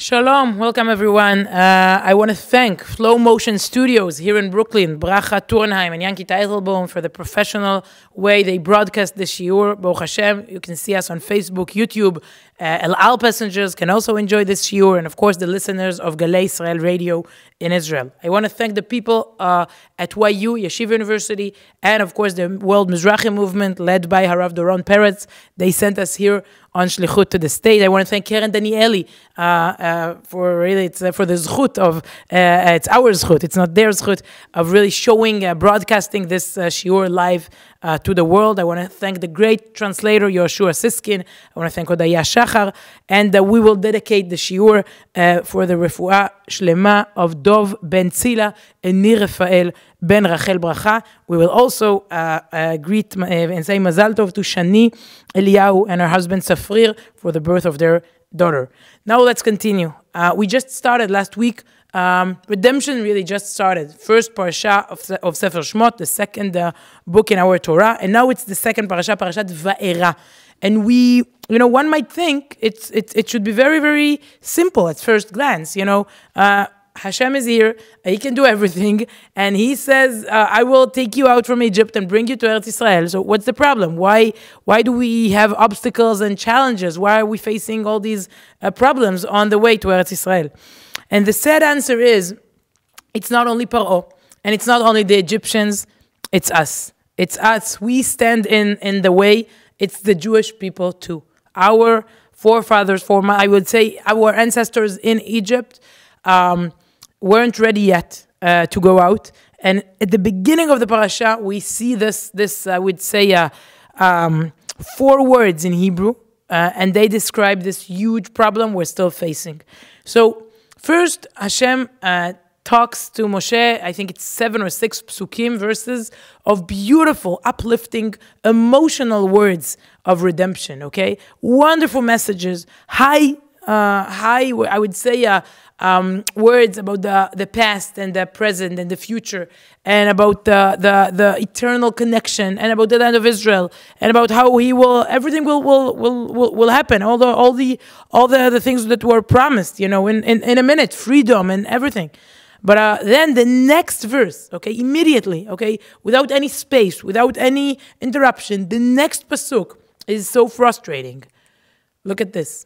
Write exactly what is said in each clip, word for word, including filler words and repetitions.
Shalom, welcome everyone. Uh, I want to thank Flow Motion Studios here in Brooklyn, Bracha Turnheim and Yankee Teitelbaum for the professional way they broadcast the shiur. Baruch Hashem, you can see us on Facebook, YouTube. Uh, El Al passengers can also enjoy this shiur, and of course the listeners of Galei Israel Radio in Israel. I want to thank the people uh, at Y U, Yeshiva University, and of course the World Mizrahi Movement led by Harav Doron Peretz. They sent us here on Shlichut to the state. I want to thank Keren Danieli uh, uh, for really it's uh, for the zchut of uh, it's our zchut, it's not their zchut, of really showing, uh, broadcasting this uh, shiur live uh, to the world. I want to thank the great translator Yoshua Siskin. I want to thank Odaya Shachar, and uh, we will dedicate the shiur uh, for the refuah shlema of Dov ben Tzila and Nir Rafael ben Rachel Bracha. We will also uh, uh, greet uh, and say Mazal Tov to Shani Eliyahu and her husband Safrir for the birth of their daughter. Now let's continue. Uh, we just started last week. Um, redemption really just started. First parasha of, of Sefer Shmot, the second uh, book in our Torah, and now it's the second parasha, Parashat Va'era. And we, you know, one might think it's it, it should be very, very simple at first glance. You know, uh, Hashem is here, He can do everything, and He says, uh, I will take you out from Egypt and bring you to Eretz Israel. So what's the problem? Why why do we have obstacles and challenges? Why are we facing all these uh, problems on the way to Eretz Israel? And the sad answer is, it's not only Paro, and it's not only the Egyptians, it's us. It's us. We stand in, in the way. It's the Jewish people too. Our forefathers, for my, I would say our ancestors in Egypt, um, weren't ready yet uh, to go out. And at the beginning of the parasha, we see this, this I would say, uh, um, four words in Hebrew, uh, and they describe this huge problem we're still facing. So first, Hashem uh, talks to Moshe, I think it's seven or six psukim, verses of beautiful, uplifting, emotional words of redemption, okay? Wonderful messages, high, uh, high, I would say, uh, Um, words about the, the past and the present and the future, and about the, the, the eternal connection, and about the land of Israel, and about how he will, everything will will will will, will happen, all the all the all the, the things that were promised, you know, in, in, in a minute, freedom and everything. But uh, then the next verse, okay, immediately, okay, without any space, without any interruption, the next pasuk is so frustrating. Look at this.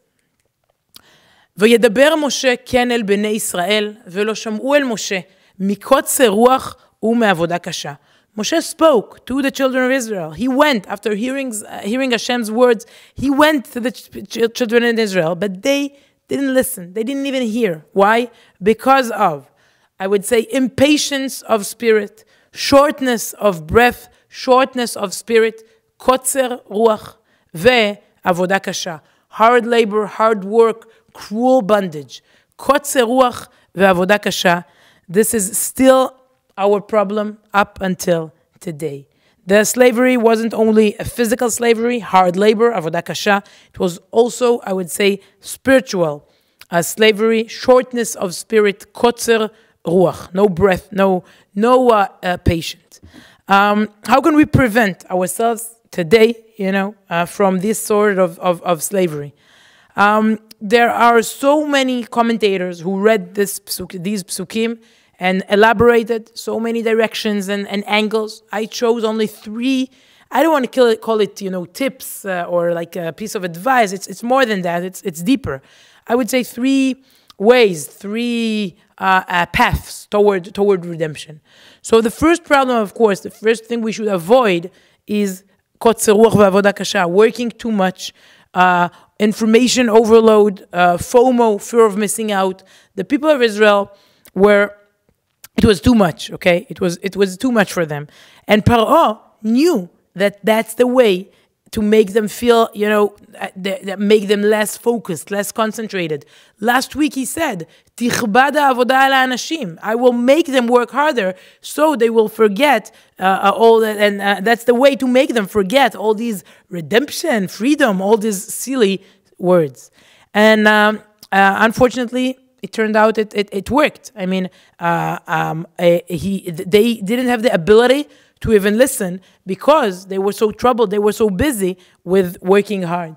וידבר משה כן אל בני ישראל, ולא שמעו אל משה, מקוצר רוח ומעבודה קשה. Moshe spoke to the children of Israel. He went, after hearing, uh, hearing Hashem's words, he went to the ch- children in Israel, but they didn't listen. They didn't even hear. Why? Because of, I would say, impatience of spirit, shortness of breath, shortness of spirit, kotzer ruach, ve'avoda kasha. Hard labor, hard work, cruel bondage. Kotzer ruach ve'avoda kasha. This is still our problem up until today. The slavery wasn't only a physical slavery, hard labor, avoda kasha. It was also, I would say, spiritual uh, slavery, shortness of spirit, kotzer ruach, no breath, no no uh, uh, patience. Um, how can we prevent ourselves today, you know, uh, from this sort of of, of slavery? Um, there are so many commentators who read this these psukim and elaborated so many directions and, and angles. I chose only three. I don't want to call it, call it you know, tips uh, or like a piece of advice. It's it's more than that. It's it's deeper. I would say three ways, three uh, uh, paths toward toward redemption. So the first problem, of course, the first thing we should avoid is kotzer ruach ve'avoda kasha, working too much, uh, information overload, uh, FOMO, fear of missing out. The people of Israel were, it was too much, okay? It was it was too much for them. And Paro knew that that's the way to make them feel, you know, that, that make them less focused, less concentrated. Last week he said, "Tichbad ha'avoda al ha'anashim." I will make them work harder so they will forget uh, all that, and uh, that's the way to make them forget all these redemption, freedom, all these silly words. And um, uh, unfortunately, it turned out it it, it worked. I mean, uh, um, uh, he they didn't have the ability to even listen because they were so troubled, they were so busy with working hard.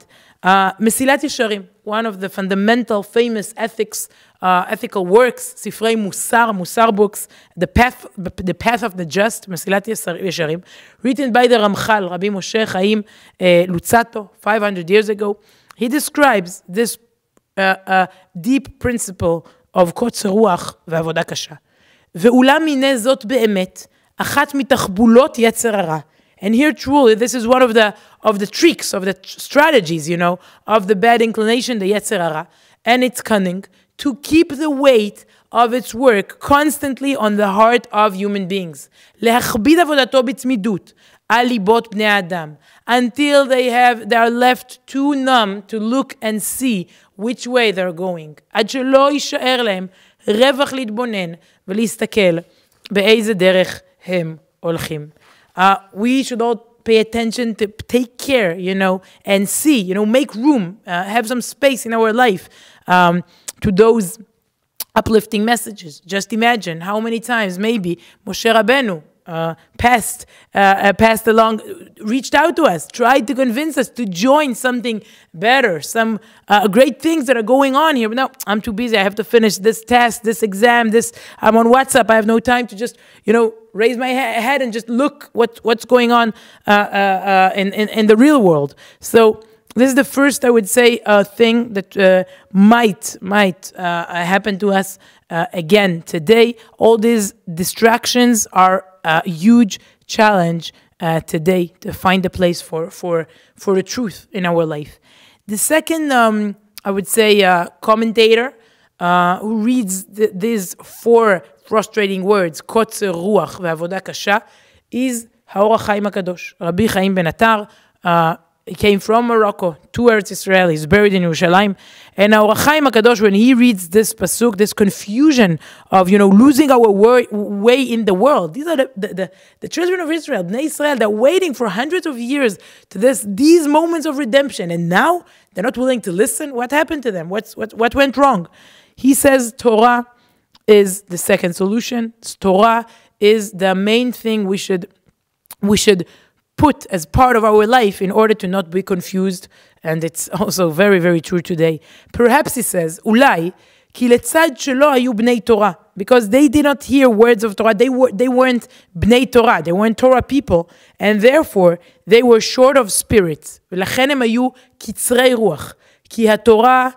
Uh, Mesilat Yesharim, one of the fundamental, famous ethics, uh, ethical works, Sifrei Musar, Musar books, the path, the path of the just, Mesilat Yesharim, written by the Ramchal, Rabbi Moshe Chaim uh, Luzzatto, five hundred years ago. He describes this uh, uh, deep principle of קוצר רוח ועבודה קשה. ואולם הנה זאת באמת, אחת מתחבולות יצר הרע. And here truly, this is one of the of the tricks, of the strategies, you know, of the bad inclination, the Yetzer Hara, and its cunning, to keep the weight of its work constantly on the heart of human beings. להכביד עבודתו בצמידות, על ליבות בני האדם, until they have, they are left too numb to look and see which way they're going. עד שלא יישאר להם רווח להתבונן ולהסתכל באיזה דרך הם הולכים. Uh, we should all pay attention to take care, you know, and see, you know, make room, uh, have some space in our life um, to those uplifting messages. Just imagine how many times maybe Moshe Rabbeinu uh, passed, uh, uh, passed along, reached out to us, tried to convince us to join something better, some uh, great things that are going on here. But no, I'm too busy. I have to finish this test, this exam, this. I'm on WhatsApp. I have no time to just, you know, raise my ha- head and just look what what's going on uh, uh, uh, in, in in the real world. So this is the first, I would say, uh, thing that uh, might might uh, happen to us uh, again today. All these distractions are a huge challenge uh, today to find a place for for for the truth in our life. The second, um, I would say, uh, commentator uh, who reads th- these four frustrating words, קוצר רוח ועבודה קשה, is האור החיים הקדוש. Rabbi Chaim Ben Attar, uh, he came from Morocco to Eretz Israel. He's buried in Yerushalayim. And Haor HaChaim HaKadosh, when he reads this pasuk, this confusion of, you know, losing our way, way in the world. These are the, the, the, the children of Israel, Bnei Israel, they're waiting for hundreds of years to this these moments of redemption. And now they're not willing to listen. What happened to them? What's, what, what went wrong? He says Torah is the second solution. Torah is the main thing we should we should put as part of our life in order to not be confused. And it's also very, very true today. Perhaps he says, אולי, כי לצד שלא היו בני תורה, because they did not hear words of Torah, they, were, they weren't בני Torah, they weren't Torah people, and therefore they were short of spirit. ולכן הם היו קצרי רוח, כי התורה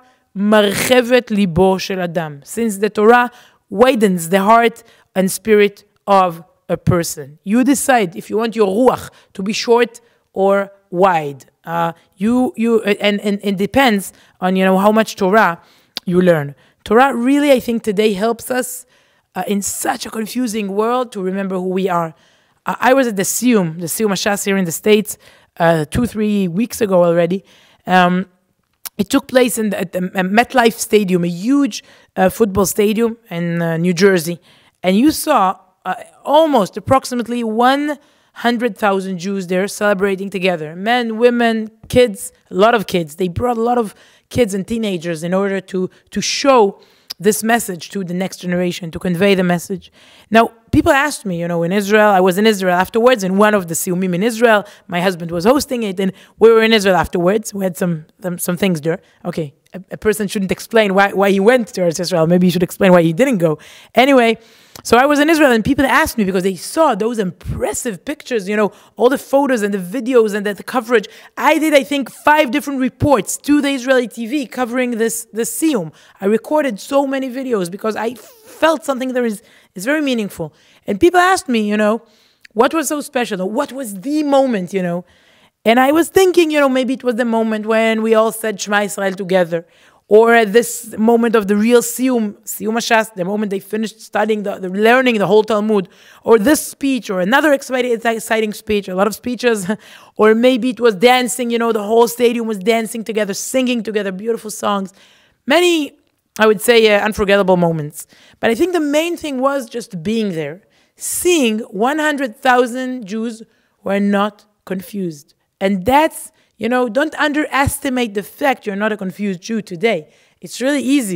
מרחבת ליבו של אדם. Since the Torah widens the heart and spirit of a person. You decide if you want your ruach to be short or wide. Uh, you you and, and and depends on, you know, how much Torah you learn. Torah really, I think, today helps us uh, in such a confusing world to remember who we are. Uh, I was at the Siyum, the Siyum HaShas here in the States, uh, two three weeks ago already. Um, It took place in the, at the MetLife Stadium, a huge uh, football stadium in uh, New Jersey, and you saw uh, almost approximately one hundred thousand Jews there celebrating together. Men, women, kids, a lot of kids. They brought a lot of kids and teenagers in order to, to show this message to the next generation, to convey the message. Now, people asked me, you know, in Israel, I was in Israel afterwards, in one of the Siyumim in Israel. My husband was hosting it, and we were in Israel afterwards. We had some some, some things there. Okay, a, a person shouldn't explain why, why he went to Israel. Maybe he should explain why he didn't go. Anyway, so I was in Israel, and people asked me because they saw those impressive pictures, you know, all the photos and the videos and the, the coverage. I did, I think, five different reports to the Israeli T V covering this, this Siyum. I recorded so many videos because I felt something there is, is very meaningful. And people asked me, you know, what was so special? What was the moment, you know? And I was thinking, you know, maybe it was the moment when we all said Shema Israel together. Or at this moment of the real Siyum, Siyum HaShas, the moment they finished studying, the, the learning the whole Talmud, or this speech, or another exciting, exciting speech, a lot of speeches, or maybe it was dancing, you know, the whole stadium was dancing together, singing together, beautiful songs. Many, I would say, uh, unforgettable moments. But I think the main thing was just being there, seeing one hundred thousand Jews who are not confused. And that's, you know, don't underestimate the fact you're not a confused Jew today. It's really easy to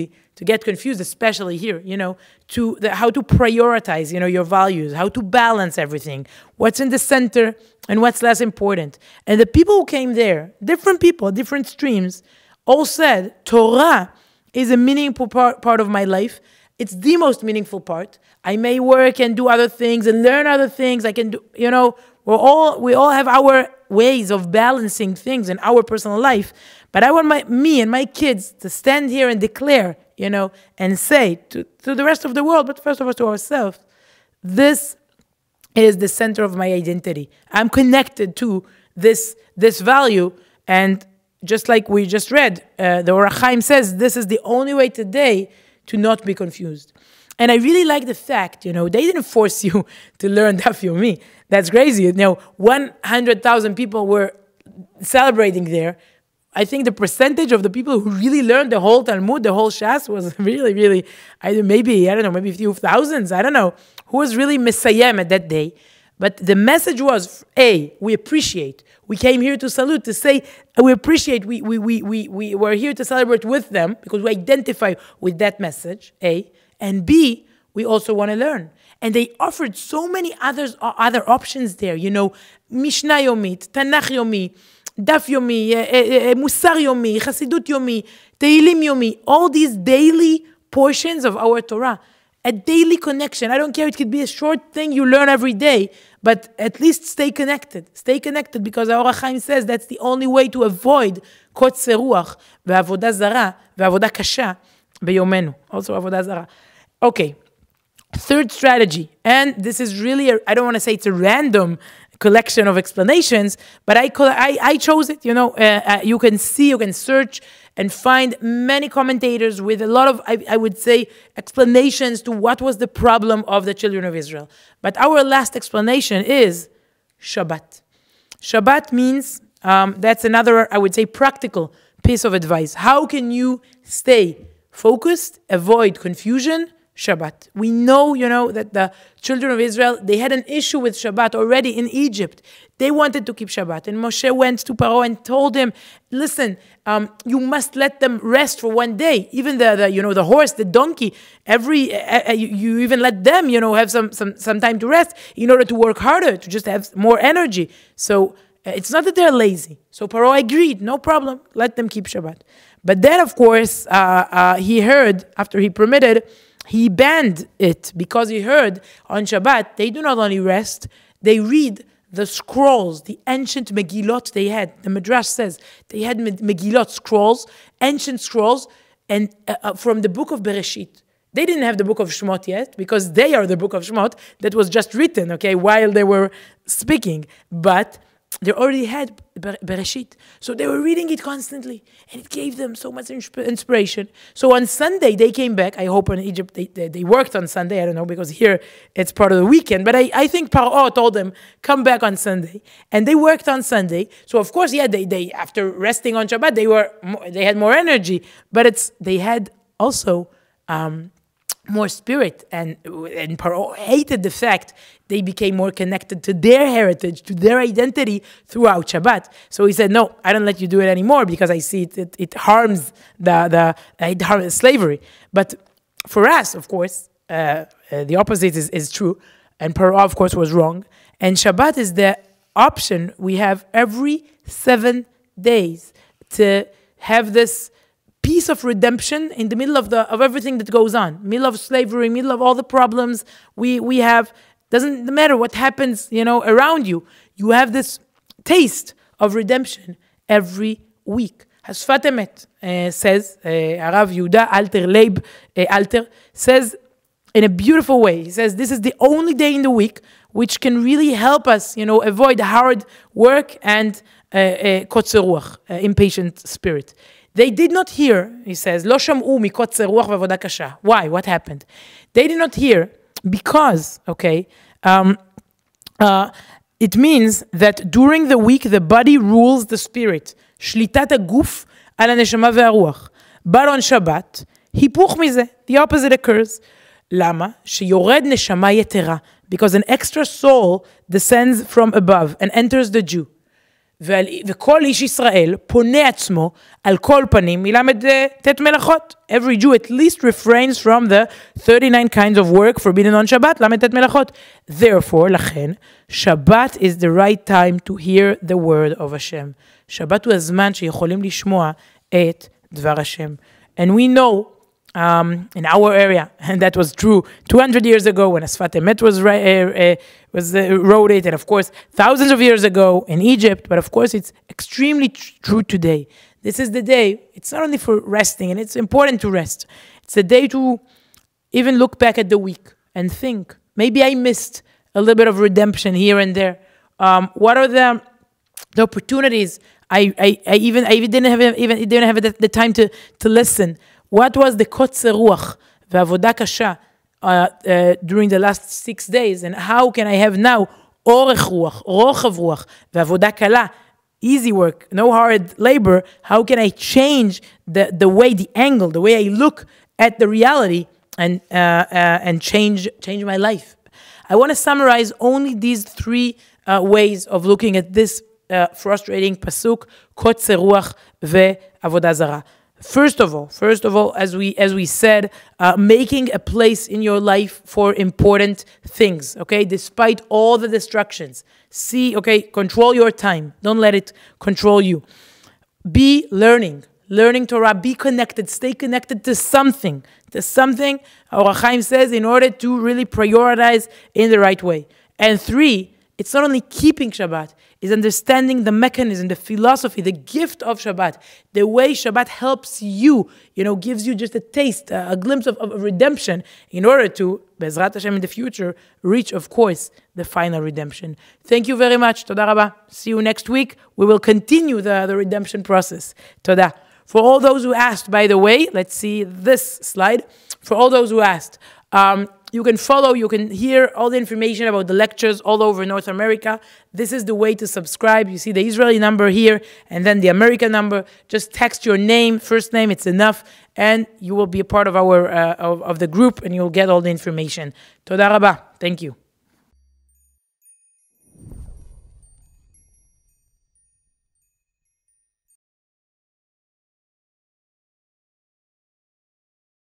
to get confused, especially here, you know, to the, how to prioritize, you know, your values, how to balance everything, what's in the center and what's less important. And the people who came there, different people, different streams, all said, Torah is a meaningful part, part of my life. It's the most meaningful part. I may work and do other things and learn other things. I can do, you know, we're all, we all have our ways of balancing things in our personal life. But I want my, me and my kids to stand here and declare, you know, and say to, to the rest of the world, but first of all to ourselves, this is the center of my identity. I'm connected to this, this value. And just like we just read, uh, the Or HaChaim says, this is the only way today to not be confused. And I really like the fact, you know, they didn't force you to learn Daf Yomi. That's crazy. You know, one hundred thousand people were celebrating there. I think the percentage of the people who really learned the whole Talmud, the whole Shas, was really, really, I, maybe, I don't know, maybe a few thousands, I don't know, who was really Messiah at that day. But the message was, A, we appreciate. We came here to salute, to say, we appreciate, we, we, we, we, we were here to celebrate with them because we identify with that message, A. And B, we also want to learn. And they offered so many others, other options there, you know, Mishnah Yomit, Tanakh Yomi, Daf Yomi, Musar Yomi, Chasidut Yomi, Tehillim Yomi, all these daily portions of our Torah. A daily connection. I don't care, it could be a short thing you learn every day, but at least stay connected. Stay connected because our Or HaChaim says that's the only way to avoid kotzer ruach, ve'avodah zara, ve'avodah kasha, beyomenu. Also avodah zara. Okay, third strategy. And this is really, a, I don't want to say it's a random collection of explanations, but I I, I chose it. You know, uh, uh, you can see, you can search and find many commentators with a lot of, I, I would say, explanations to what was the problem of the children of Israel. But our last explanation is Shabbat. Shabbat means, um, that's another, I would say, practical piece of advice. How can you stay focused, avoid confusion? Shabbat. We know, you know, that the children of Israel, they had an issue with Shabbat already in Egypt. They wanted to keep Shabbat. And Moshe went to Paro and told him, listen, um, you must let them rest for one day. Even the, the you know, the horse, the donkey, every, uh, uh, you, you even let them, you know, have some, some, some time to rest in order to work harder, to just have more energy. So uh, it's not that they're lazy. So Paro agreed, no problem, let them keep Shabbat. But then, of course, uh, uh, he heard, after he permitted, he banned it because he heard on Shabbat, they do not only rest, they read the scrolls, the ancient Megillot they had. The Midrash says they had Megillot scrolls, ancient scrolls, and uh, from the book of Bereshit. They didn't have the book of Shemot yet because they are the book of Shemot that was just written, okay, while they were speaking. But they already had Bereshit. So they were reading it constantly. And it gave them so much inspiration. So on Sunday, they came back. I hope in Egypt, they, they, they worked on Sunday. I don't know, because here it's part of the weekend. But I, I think Paro told them, come back on Sunday. And they worked on Sunday. So of course, yeah, they, they after resting on Shabbat, they were they had more energy. But it's they had also Um, more spirit, and and Paro hated the fact they became more connected to their heritage, to their identity throughout Shabbat. So he said, no, I don't let you do it anymore because I see it, it, it harms the, the it harms slavery. But for us, of course, uh, uh, the opposite is, is true. And Paro, of course, was wrong. And Shabbat is the option we have every seven days to have this piece of redemption in the middle of the of everything that goes on, middle of slavery, middle of all the problems we we have. Doesn't matter what happens, you know, around you. You have this taste of redemption every week. Hasfat Emet uh, says, uh, Arav Yehuda Alter Leib uh, Alter says in a beautiful way. He says this is the only day in the week which can really help us, you know, avoid hard work and kotzer ruach, impatient spirit. They did not hear, he says, Lo sham'u mikotzer ruach v'avodah kasha. Why? What happened? They did not hear because, okay, um, uh, it means that during the week the body rules the spirit. Shlitat haguf al haneshama ve'aruach. But on Shabbat, hipuch mize, the opposite occurs. Lama? Sheyored neshama yetera. Because an extra soul descends from above and enters the Jew. וכל איש ישראל פונה עצמו על כל פנים מלמד תת מלאכות. Every Jew at least refrains from the thirty-nine kinds of work forbidden on Shabbat, למד תת מלאכות. Therefore, לכן, Shabbat is the right time to hear the word of Hashem. שבת הוא הזמן שיכולים לשמוע את דבר השם. And we know Um, in our area, and that was true two hundred years ago when Asfat Emet was, uh, uh, was uh, wrote it, and of course thousands of years ago in Egypt, but of course it's extremely tr- true today. This is the day, it's not only for resting, and it's important to rest, it's the day to even look back at the week and think, maybe I missed a little bit of redemption here and there. Um, what are the, the opportunities? I, I, I even I even didn't have even didn't have the, the time to, to listen. What was the kotzer ruach ועבודה קשה uh, uh, during the last six days, and how can I have now אורך רוח, רוחב רוח ועבודה קלה, easy work, no hard labor? How can I change the, the way, the angle, the way I look at the reality and uh, uh, and change change my life? I want to summarize only these three uh, ways of looking at this uh, frustrating pasuk, kotzer ruach ve'avodah zara. First of all, first of all, as we as we said, uh, making a place in your life for important things, okay? Despite all the distractions. See, okay, control your time. Don't let it control you. Be learning, learning Torah, be connected, stay connected to something, to something, Or Chaim says, in order to really prioritize in the right way. And three, it's not only keeping Shabbat, it's understanding the mechanism, the philosophy, the gift of Shabbat, the way Shabbat helps you, you know, gives you just a taste, a, a glimpse of, of redemption in order to, Be'ezrat Hashem in the future, reach, of course, the final redemption. Thank you very much. Toda Rabba. See you next week. We will continue the, the redemption process. Toda. For all those who asked, by the way, let's see this slide. For all those who asked, um, you can follow, you can hear all the information about the lectures all over North America. This is the way to subscribe. You see the Israeli number here and then the American number. Just text your name, first name, it's enough, and you will be a part of our uh, of, of the group and you'll get all the information. Toda Rabba. Thank you.